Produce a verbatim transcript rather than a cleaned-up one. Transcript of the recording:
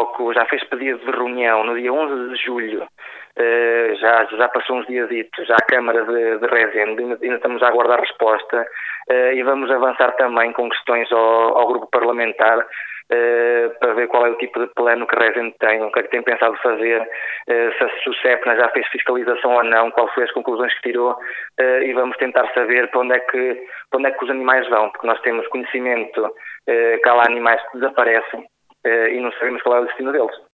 Bloco já fez pedido de reunião no dia onze de julho, uh, já, já passou uns dias, já a Câmara de, de Rezende, ainda, ainda estamos a aguardar resposta, uh, e vamos avançar também com questões ao, ao grupo parlamentar, uh, para ver qual é o tipo de plano que Rezende tem, o que é que tem pensado fazer, uh, se o SEPNA já fez fiscalização ou não, quais foram as conclusões que tirou, uh, e vamos tentar saber para onde é que, para onde é que os animais vão, porque nós temos conhecimento uh, que há lá animais que desaparecem, uh, e não sabemos qual é o destino deles.